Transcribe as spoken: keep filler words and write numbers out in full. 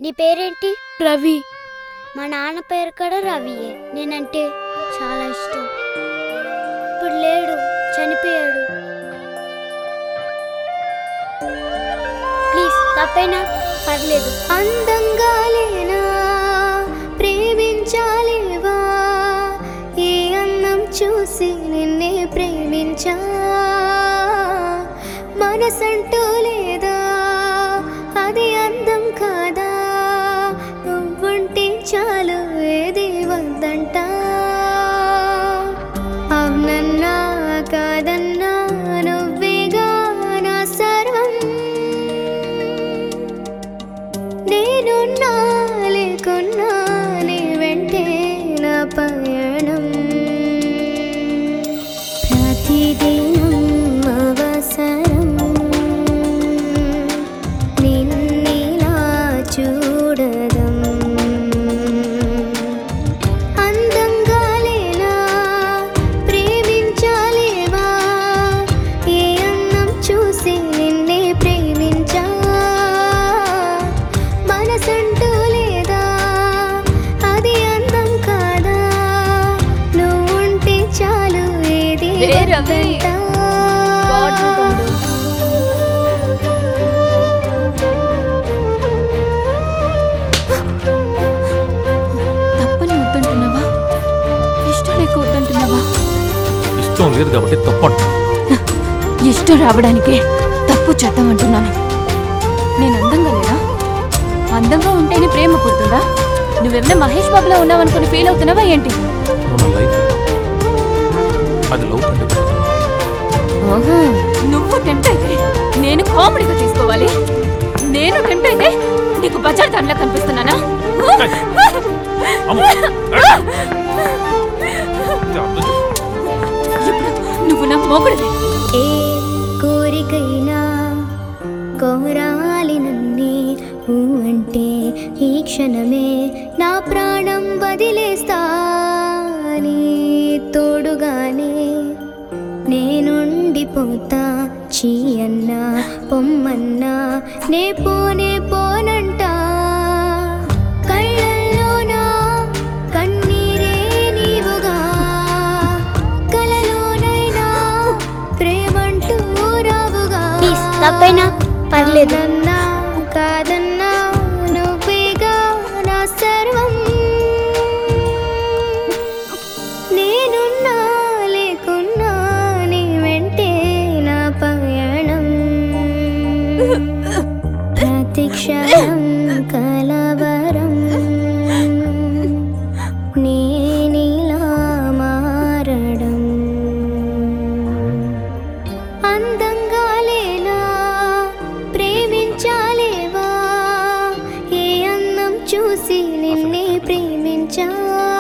నీ పేరేంటి? రవి. మా నాన్న పేరు కూడా రవియే. నేనంటే చాలా ఇష్టం. ఇప్పుడు లేడు, చనిపోయాడు. ప్లీజ్ తప్పైనా పర్లేదు. అందంగా లేనా ప్రేమించాలేవా, ఏ అందం చూసి నిన్నే ప్రేమించా, మనసంటూ లేదా అది అందం కాదా, నువ్వుంటే చాలు ఏది వద్దంట, అవునన్నా కాదన్నా నువ్వేగా నా సర్వం, నేనున్నా లేకున్నా నీ వెంటే నా పయనం, ప్రతిదినం అవసరం నిన్నిలా చూడడం, అందంగా లేనా ప్రేమించాలేవా, ఏ అందం చూసి నిన్నే ప్రేమించా, మనసంటూ లేదా అది అందం కాదా, నువ్వుంటే చాలు ఏది వద్దంట. తప్పని వద్దంటున్నావా, ఇష్టం లేక వద్దంటున్నావా? ఇష్టం లేదు కాబట్టి తప్పంట. ఇష్టం రావడానికే తప్పు చేద్దామంటున్నాను. నేను అందంగా లేనా? అందంగా ఉంటేనే ప్రేమ పుడుతుందా? నువ్వేమైనా మహేష్ బాబులా ఉన్నావనుకుని ఫీల్ అవుతున్నావా ఏంటి? మన లైఫ్ అది లవ్ కంటే పెద్దది. ఓహో, నువ్వు టెంప్ట్ అయితే నేను కామెడీగా తీసుకోవాలి. నేను టెంప్ట్ అయితే నీకు బజార్ దానిలా కనిపిస్తున్నానా? అమ్మో! ఇప్పుడు నువ్వు నా మొగుడివి. ఏ కోరికైనా కోరాలి నన్నే, ఊ అంటే ఈ క్షణమే నా ప్రాణం వదిలేస్తా, నీ తోడుగానే నేనుండిపోతా, చీ అన్నా పొమ్మన్నా నే పోనే పోనంట, కళ్ళల్లోనా కన్నీరే నీవుగా, కలలోనైనా ప్రేమంటూ రావుగా, ప్లీజ్ తప్పైనా పర్లేదు. అవునన్నా కాదన్నా నువ్వేగా నా సర్వం, నేనున్నా లేకున్నా నీ వెంటే నా పయనం, ప్రతి క్షణం కలవరం నేనిలా మారడం, అందంగా లేనా ప్రేమించాలేవా, ఏ అందం చూసి నిన్నే ప్రేమించా,